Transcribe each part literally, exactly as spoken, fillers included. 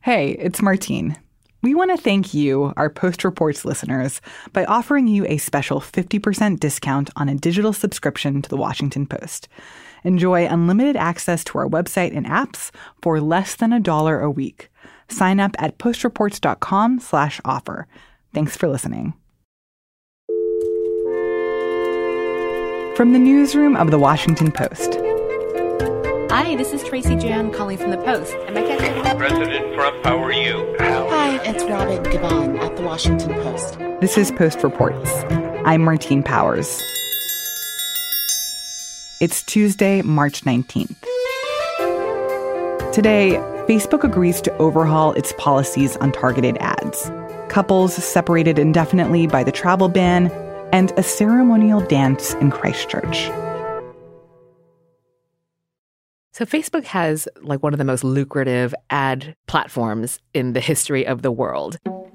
Hey, it's Martine. We want to thank you, our Post Reports listeners, by offering you a special fifty percent discount on a digital subscription to The Washington Post. Enjoy unlimited access to our website and apps for less than a dollar a week. Sign up at postreports.com slash offer. Thanks for listening. From the newsroom of The Washington Post. Hi, this is Tracy Jan calling from The Post. Am I catching you? President Trump, how are you? How Hi, it's Robin Gabon at The Washington Post. This is Post Reports. I'm Martine Powers. It's Tuesday, March nineteenth. Today, Facebook agrees to overhaul its policies on targeted ads. Couples separated indefinitely by the travel ban, and a ceremonial dance in Christchurch. So Facebook has like one of the most lucrative ad platforms in the history of the world.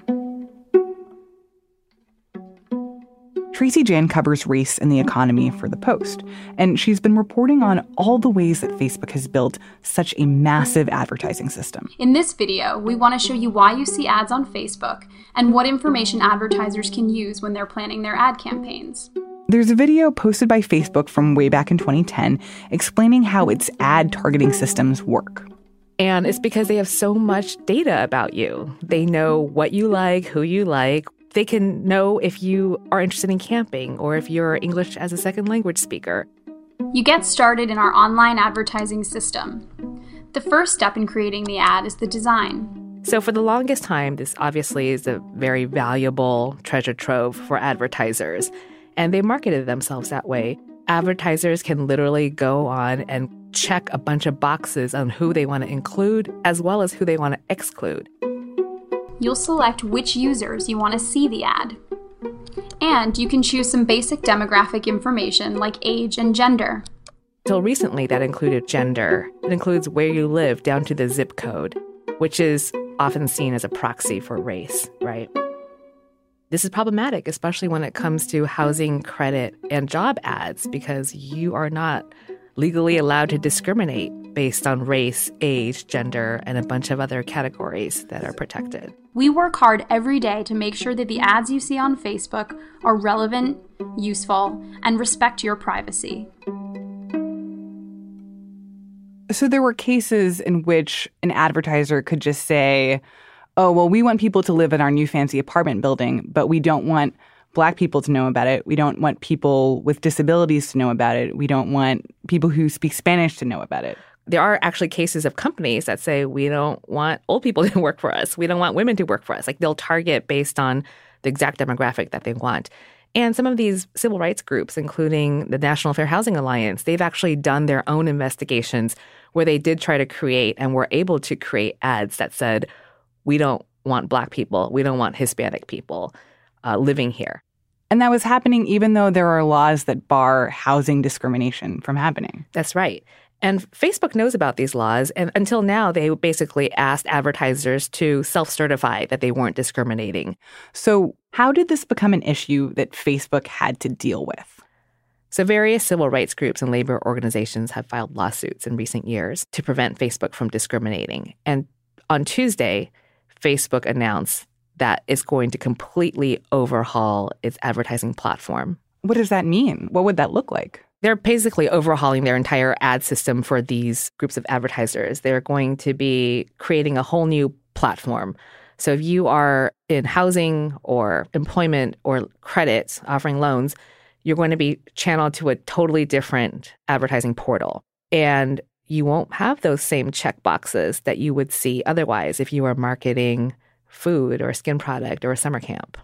Tracy Jan covers race and the economy for The Post, and she's been reporting on all the ways that Facebook has built such a massive advertising system. In this video, we want to show you why you see ads on Facebook and what information advertisers can use when they're planning their ad campaigns. There's a video posted by Facebook from way back in twenty ten explaining how its ad targeting systems work. And it's because they have so much data about you. They know what you like, who you like. They can know if you are interested in camping or if you're English as a second language speaker. You get started in our online advertising system. The first step in creating the ad is the design. So for the longest time, this obviously is a very valuable treasure trove for advertisers. And they marketed themselves that way. Advertisers can literally go on and check a bunch of boxes on who they want to include as well as who they want to exclude. You'll select which users you want to see the ad. And you can choose some basic demographic information like age and gender. Until recently, that included gender. It includes where you live down to the zip code, which is often seen as a proxy for race, right? This is problematic, especially when it comes to housing, credit, and job ads, because you are not legally allowed to discriminate based on race, age, gender, and a bunch of other categories that are protected. We work hard every day to make sure that the ads you see on Facebook are relevant, useful, and respect your privacy. So there were cases in which an advertiser could just say, oh, well, we want people to live in our new fancy apartment building, but we don't want Black people to know about it. We don't want people with disabilities to know about it. We don't want people who speak Spanish to know about it. There are actually cases of companies that say, we don't want old people to work for us. We don't want women to work for us. Like they'll target based on the exact demographic that they want. And some of these civil rights groups, including the National Fair Housing Alliance, they've actually done their own investigations where they did try to create and were able to create ads that said, we don't want Black people, we don't want Hispanic people uh, living here. And that was happening even though there are laws that bar housing discrimination from happening. That's right. And Facebook knows about these laws. And until now, they basically asked advertisers to self-certify that they weren't discriminating. So how did this become an issue that Facebook had to deal with? So various civil rights groups and labor organizations have filed lawsuits in recent years to prevent Facebook from discriminating. And on Tuesday, Facebook announced that it's going to completely overhaul its advertising platform. What does that mean? What would that look like? They're basically overhauling their entire ad system for these groups of advertisers. They're going to be creating a whole new platform. So if you are in housing or employment or credit, offering loans, you're going to be channeled to a totally different advertising portal. And you won't have those same check boxes that you would see otherwise if you were marketing food or a skin product or a summer camp.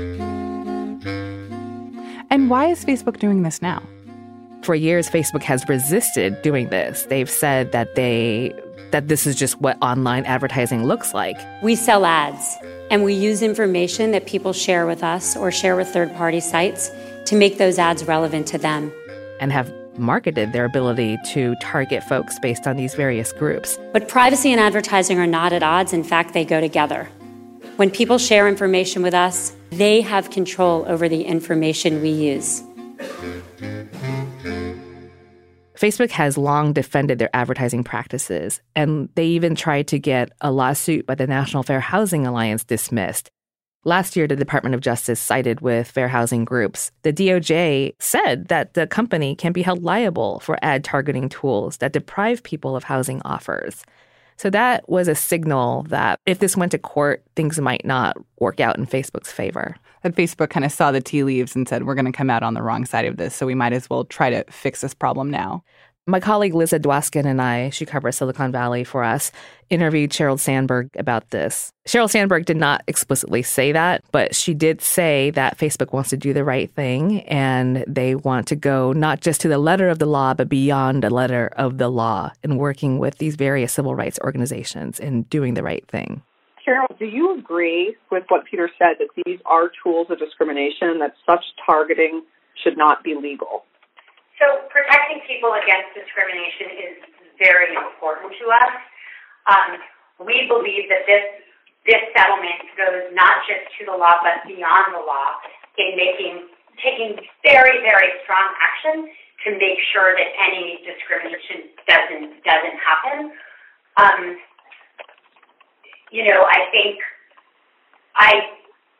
And why is Facebook doing this now? For years, Facebook has resisted doing this. They've said that they that this is just what online advertising looks like. We sell ads, and we use information that people share with us or share with third-party sites to make those ads relevant to them. And have marketed their ability to target folks based on these various groups. But privacy and advertising are not at odds. In fact, they go together. When people share information with us, they have control over the information we use. Facebook has long defended their advertising practices, and they even tried to get a lawsuit by the National Fair Housing Alliance dismissed. Last year, the Department of Justice sided with fair housing groups. The D O J said that the company can be held liable for ad targeting tools that deprive people of housing offers. So that was a signal that if this went to court, things might not work out in Facebook's favor. That Facebook kind of saw the tea leaves and said, we're going to come out on the wrong side of this, so we might as well try to fix this problem now. My colleague Liza Dwoskin and I, she covers Silicon Valley for us, interviewed Sheryl Sandberg about this. Sheryl Sandberg did not explicitly say that, but she did say that Facebook wants to do the right thing and they want to go not just to the letter of the law, but beyond the letter of the law in working with these various civil rights organizations and doing the right thing. Sheryl, do you agree with what Peter said, that these are tools of discrimination and that such targeting should not be legal? So protecting people against discrimination is very important to us. Um, we believe that this this settlement goes not just to the law, but beyond the law in making taking very, very strong action to make sure that any discrimination doesn't doesn't happen. Um, you know, I think I.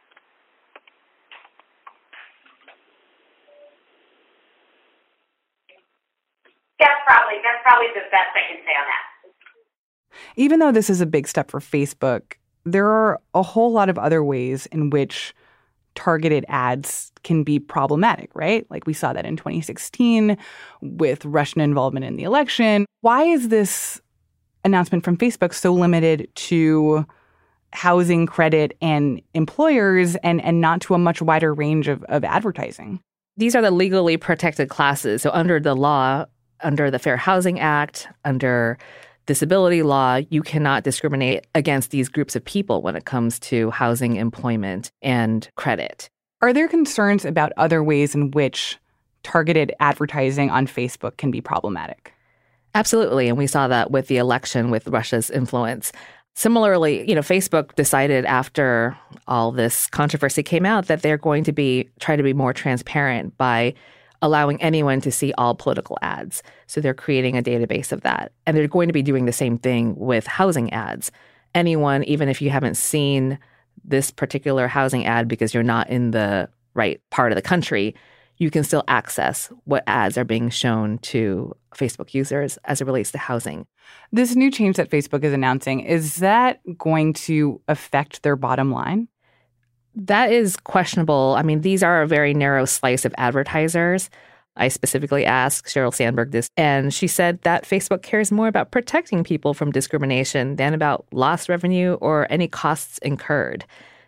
That's probably that's probably the best I can say on that. Even though this is a big step for Facebook, there are a whole lot of other ways in which targeted ads can be problematic, right? Like we saw that in twenty sixteen with Russian involvement in the election. Why is this announcement from Facebook so limited to housing, credit, and employers and, and not to a much wider range of, of advertising? These are the legally protected classes. So under the law, under the Fair Housing Act, under disability law, you cannot discriminate against these groups of people when it comes to housing, employment, and credit. Are there concerns about other ways in which targeted advertising on Facebook can be problematic? Absolutely. And we saw that with the election with Russia's influence. Similarly, you know, Facebook decided after all this controversy came out that they're going to be try to be more transparent by allowing anyone to see all political ads. So they're creating a database of that. And they're going to be doing the same thing with housing ads. Anyone, even if you haven't seen this particular housing ad because you're not in the right part of the country, you can still access what ads are being shown to Facebook users as it relates to housing. This new change that Facebook is announcing, is that going to affect their bottom line? That is questionable. I mean, these are a very narrow slice of advertisers. I specifically asked Sheryl Sandberg this, and she said that Facebook cares more about protecting people from discrimination than about lost revenue or any costs incurred.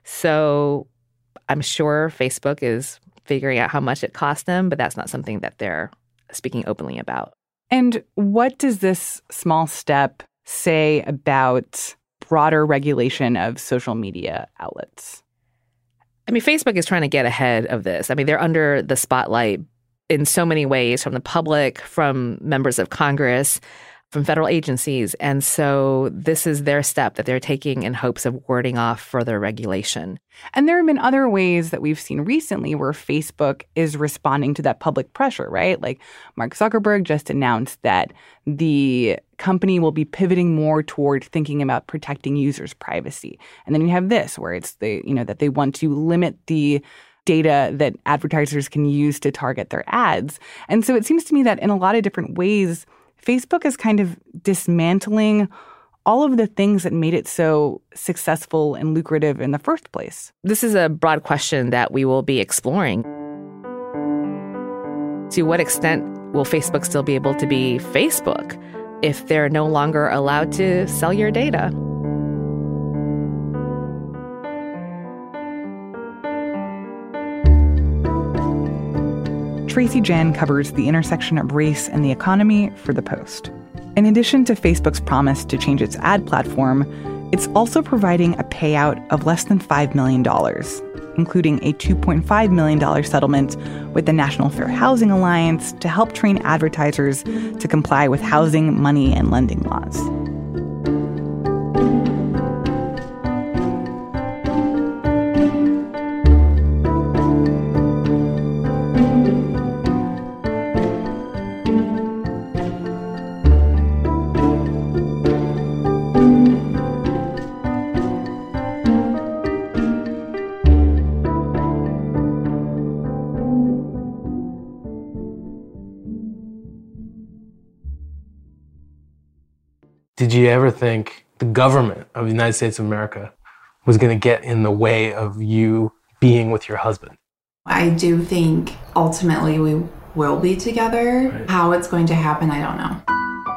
So I'm sure Facebook is figuring out how much it cost them, but that's not something that they're speaking openly about. And what does this small step say about broader regulation of social media outlets? I mean, Facebook is trying to get ahead of this. I mean, they're under the spotlight in so many ways, from the public, from members of Congress, from federal agencies. And so this is their step that they're taking in hopes of warding off further regulation. And there have been other ways that we've seen recently where Facebook is responding to that public pressure, right? Like Mark Zuckerberg just announced that the company will be pivoting more toward thinking about protecting users' privacy. And then you have this where it's the, you know, that they want to limit the data that advertisers can use to target their ads. And so it seems to me that in a lot of different ways, Facebook is kind of dismantling all of the things that made it so successful and lucrative in the first place. This is a broad question that we will be exploring. To what extent will Facebook still be able to be Facebook if they're no longer allowed to sell your data? Tracy Jen covers the intersection of race and the economy for The Post. In addition to Facebook's promise to change its ad platform, it's also providing a payout of less than five million dollars, including a two point five million dollars settlement with the National Fair Housing Alliance to help train advertisers to comply with housing, money, and lending laws. Did you ever think the government of the United States of America was going to get in the way of you being with your husband? I do think ultimately we will be together. Right. How it's going to happen, I don't know.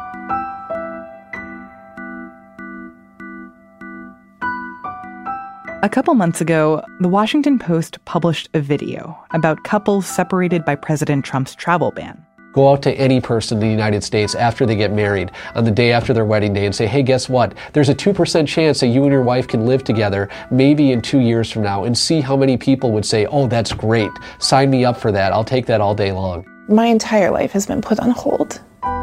A couple months ago, The Washington Post published a video about couples separated by President Trump's travel ban. Go out to any person in the United States after they get married on the day after their wedding day and say, hey, guess what? There's a two percent chance that you and your wife can live together maybe in two years from now, and see how many people would say, oh, that's great. Sign me up for that. I'll take that all day long. My entire life has been put on hold.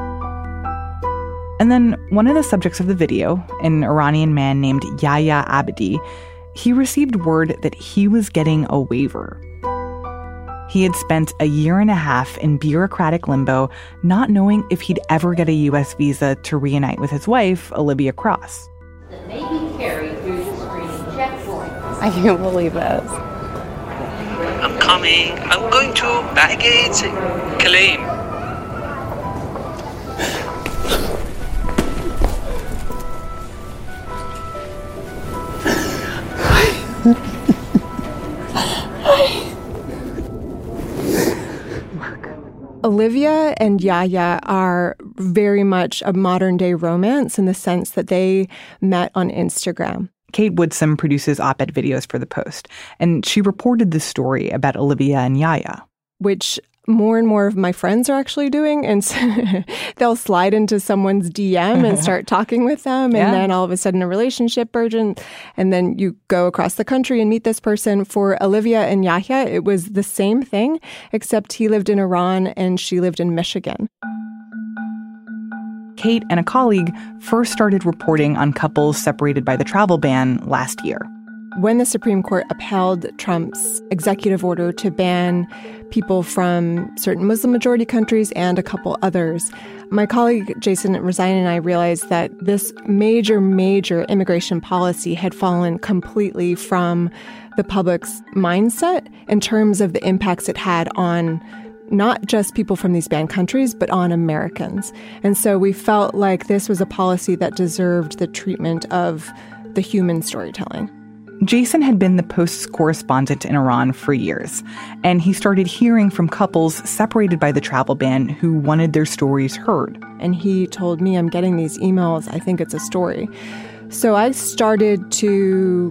And then one of the subjects of the video, an Iranian man named Yahya Abadi, he received word that he was getting a waiver. He had spent a year and a half in bureaucratic limbo, not knowing if he'd ever get a U S visa to reunite with his wife, Olivia Cross. That may be carried through the screening checkpoints. I can't believe this. I'm coming. I'm going to baggage claim. Olivia and Yahya are very much a modern-day romance in the sense that they met on Instagram. Kate Woodson produces op-ed videos for The Post, and she reported this story about Olivia and Yahya. Which more and more of my friends are actually doing, and so they'll slide into someone's D M and start talking with them, and yeah. then all of a sudden a relationship burgeons, and then you go across the country and meet this person. For Olivia and Yahya, it was the same thing, except he lived in Iran and she lived in Michigan. Kate and a colleague first started reporting on couples separated by the travel ban last year. When the Supreme Court upheld Trump's executive order to ban people from certain Muslim-majority countries and a couple others, my colleague Jason Rezaian and I realized that this major, major immigration policy had fallen completely from the public's mindset in terms of the impacts it had on not just people from these banned countries, but on Americans. And so we felt like this was a policy that deserved the treatment of the human storytelling. Jason had been the Post's correspondent in Iran for years, and he started hearing from couples separated by the travel ban who wanted their stories heard. And he told me, I'm getting these emails, I think it's a story. So I started to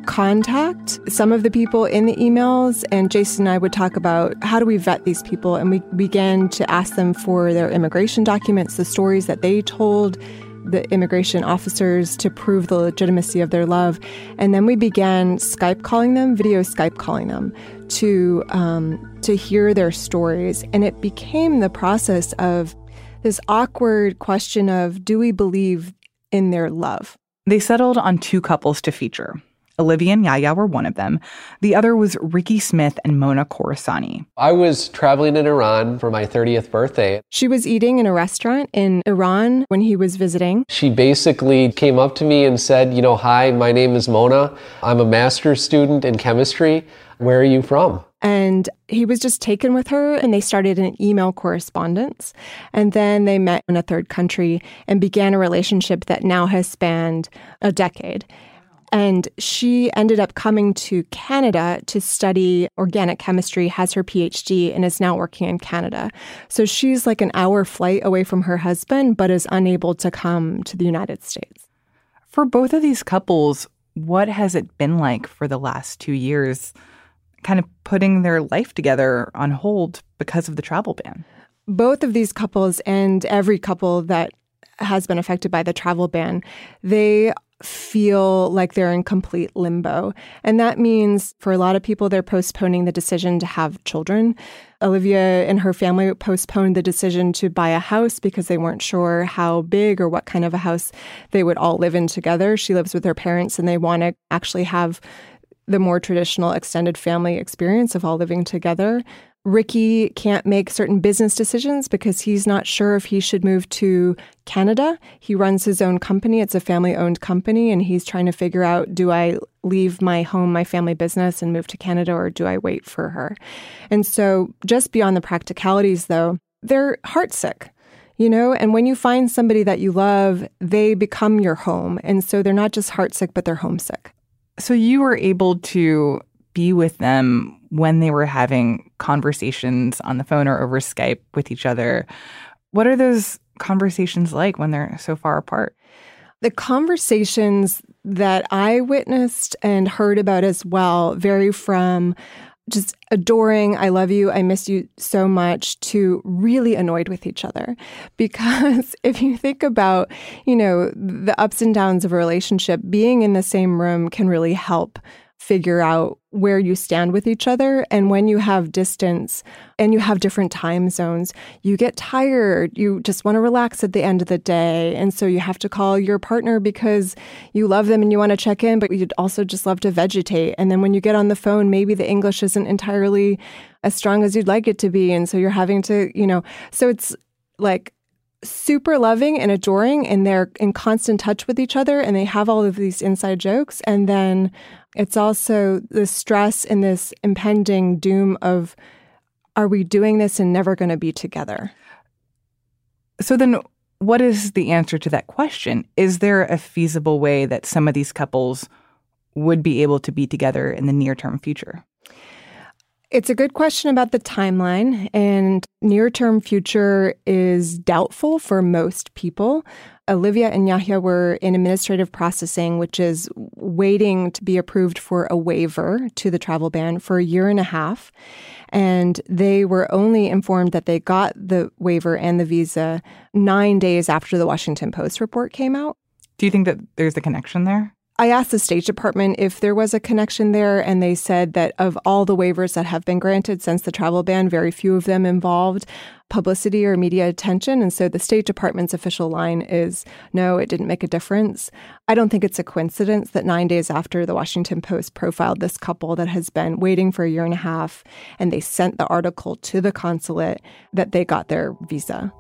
contact some of the people in the emails, and Jason and I would talk about how do we vet these people, and we began to ask them for their immigration documents, the stories that they told the immigration officers to prove the legitimacy of their love. And then we began Skype calling them, video Skype calling them to um, to hear their stories. And it became the process of this awkward question of, do we believe in their love? They settled on two couples to feature. Olivia and Yahya were one of them. The other was Ricky Smith and Mona Khorasani. I was traveling in Iran for my thirtieth birthday. She was eating in a restaurant in Iran when he was visiting. She basically came up to me and said, you know, hi, my name is Mona. I'm a master's student in chemistry. Where are you from? And he was just taken with her, and they started an email correspondence. And then they met in a third country and began a relationship that now has spanned a decade. And she ended up coming to Canada to study organic chemistry, has her P H D, and is now working in Canada. So she's like an hour flight away from her husband, but is unable to come to the United States. For both of these couples, what has it been like for the last two years, kind of putting their life together on hold because of the travel ban? Both of these couples, and every couple that has been affected by the travel ban, they feel like they're in complete limbo. And that means for a lot of people, they're postponing the decision to have children. Olivia and her family postponed the decision to buy a house because they weren't sure how big or what kind of a house they would all live in together. She lives with her parents, and they want to actually have the more traditional extended family experience of all living together. Ricky can't make certain business decisions because he's not sure if he should move to Canada. He runs his own company. It's a family-owned company, and he's trying to figure out, do I leave my home, my family business, and move to Canada, or do I wait for her? And so just beyond the practicalities, though, they're heartsick. you know? And when you find somebody that you love, they become your home. And so they're not just heartsick, but they're homesick. So you were able to be with them when they were having conversations on the phone or over Skype with each other. What are those conversations like when they're so far apart? The conversations that I witnessed and heard about as well vary from just adoring, I love you, I miss you so much, to really annoyed with each other. Because if you think about, you know, the ups and downs of a relationship, being in the same room can really help figure out where you stand with each other. And when you have distance and you have different time zones, you get tired. You just want to relax at the end of the day. And so you have to call your partner because you love them and you want to check in, but you'd also just love to vegetate. And then when you get on the phone, maybe the English isn't entirely as strong as you'd like it to be. And so you're having to, you know, so it's like super loving and adoring, and they're in constant touch with each other, and they have all of these inside jokes. And then it's also the stress and this impending doom of, are we doing this and never going to be together? So then what is the answer to that question? Is there a feasible way that some of these couples would be able to be together in the near-term future? It's a good question about the timeline, and near-term future is doubtful for most people. Olivia and Yahya were in administrative processing, which is waiting to be approved for a waiver to the travel ban for a year and a half. And they were only informed that they got the waiver and the visa nine days after the Washington Post report came out. Do you think that there's a connection there? I asked the State Department if there was a connection there, and they said that of all the waivers that have been granted since the travel ban, very few of them involved publicity or media attention. And so the State Department's official line is, no, it didn't make a difference. I don't think it's a coincidence that nine days after the Washington Post profiled this couple that has been waiting for a year and a half, and they sent the article to the consulate, that they got their visa.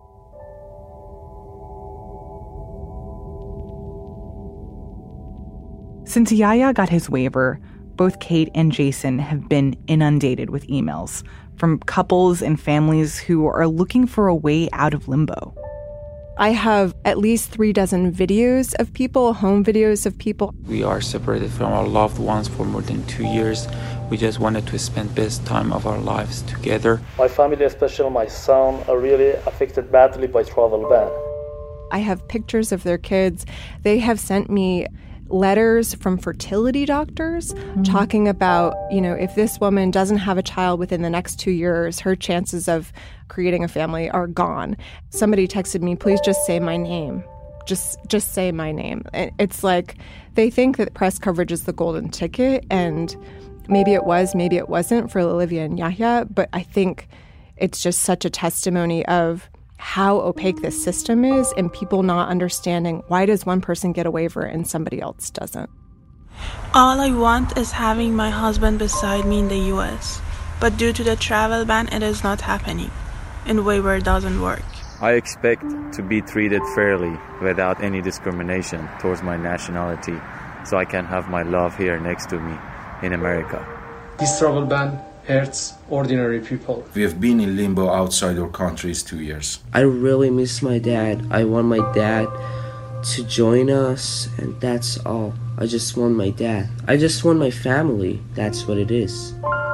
Since Yahya got his waiver, both Kate and Jason have been inundated with emails from couples and families who are looking for a way out of limbo. I have at least three dozen videos of people, home videos of people. We are separated from our loved ones for more than two years. We just wanted to spend the best time of our lives together. My family, especially my son, are really affected badly by travel ban. I have pictures of their kids. They have sent me letters from fertility doctors mm-hmm. talking about, you know, if this woman doesn't have a child within the next two years, her chances of creating a family are gone. Somebody texted me, please just say my name. Just just say my name. It's like they think that press coverage is the golden ticket, and maybe it was, maybe it wasn't for Olivia and Yahya, but I think it's just such a testimony of how opaque this system is, and people not understanding, why does one person get a waiver and somebody else doesn't? All I want is having my husband beside me in the U S, but due to the travel ban, it is not happening, and waiver doesn't work. I expect to be treated fairly without any discrimination towards my nationality, so I can have my love here next to me in America. This travel ban hurts ordinary people. We have been in limbo outside our countries two years. I really miss my dad. I want my dad to join us, and that's all. I just want my dad. I just want my family. That's what it is.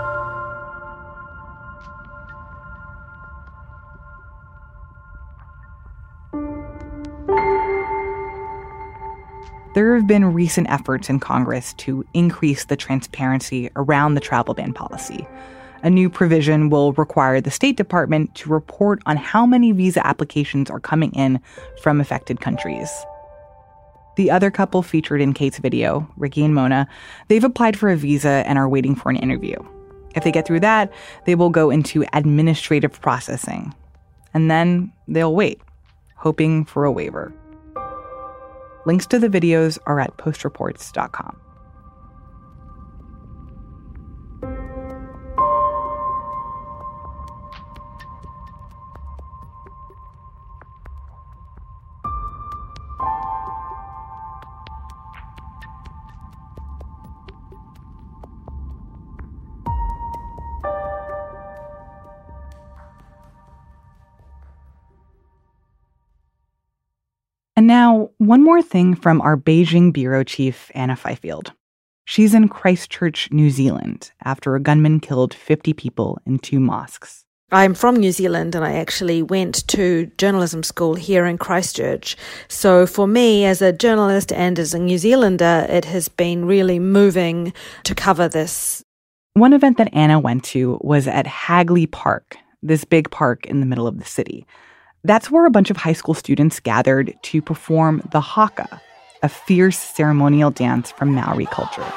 There have been recent efforts in Congress to increase the transparency around the travel ban policy. A new provision will require the State Department to report on how many visa applications are coming in from affected countries. The other couple featured in Kate's video, Ricky and Mona, they've applied for a visa and are waiting for an interview. If they get through that, they will go into administrative processing. And then they'll wait, hoping for a waiver. Links to the videos are at post reports dot com. And now, one more thing from our Beijing bureau chief, Anna Fifield. She's in Christchurch, New Zealand, after a gunman killed fifty people in two mosques. I'm from New Zealand and I actually went to journalism school here in Christchurch. So for me as a journalist and as a New Zealander, it has been really moving to cover this. One event that Anna went to was at Hagley Park, this big park in the middle of the city. That's where a bunch of high school students gathered to perform the haka, a fierce ceremonial dance from Maori culture.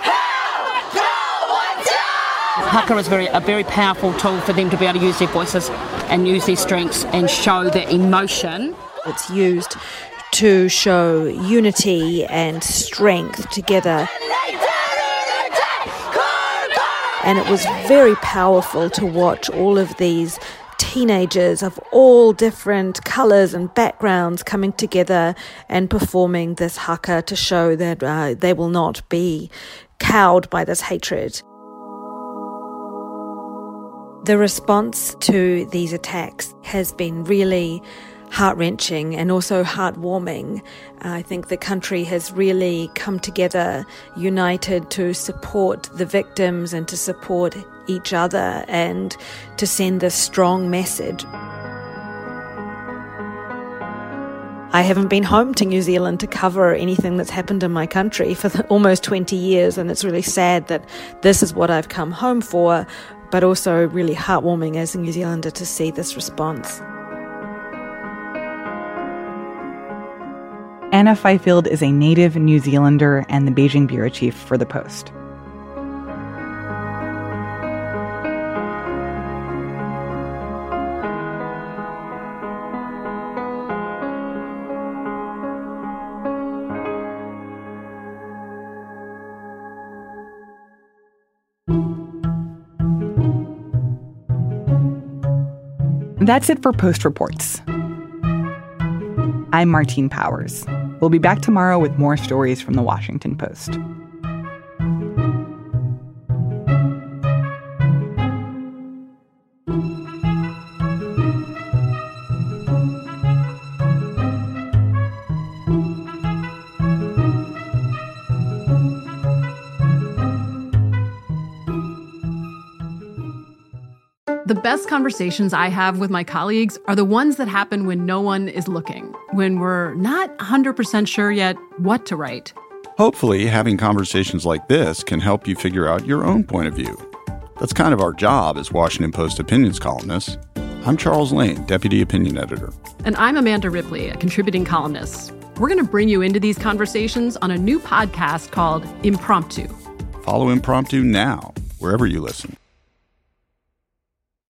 Haka is very, a very powerful tool for them to be able to use their voices and use their strengths and show their emotion. It's used to show unity and strength together. And it was very powerful to watch all of these teenagers of all different colours and backgrounds coming together and performing this haka to show that uh, they will not be cowed by this hatred. The response to these attacks has been really heart-wrenching and also heartwarming. I think the country has really come together, united to support the victims and to support each other and to send this strong message. I haven't been home to New Zealand to cover anything that's happened in my country for the, almost twenty years, and it's really sad that this is what I've come home for, but also really heartwarming as a New Zealander to see this response. Anna Fifield is a native New Zealander and the Beijing bureau chief for The Post. That's it for Post Reports. I'm Martine Powers. We'll be back tomorrow with more stories from The Washington Post. The best conversations I have with my colleagues are the ones that happen when no one is looking, when we're not one hundred percent sure yet what to write. Hopefully, having conversations like this can help you figure out your own point of view. That's kind of our job as Washington Post opinions columnists. I'm Charles Lane, Deputy Opinion Editor. And I'm Amanda Ripley, a contributing columnist. We're going to bring you into these conversations on a new podcast called Impromptu. Follow Impromptu now, wherever you listen.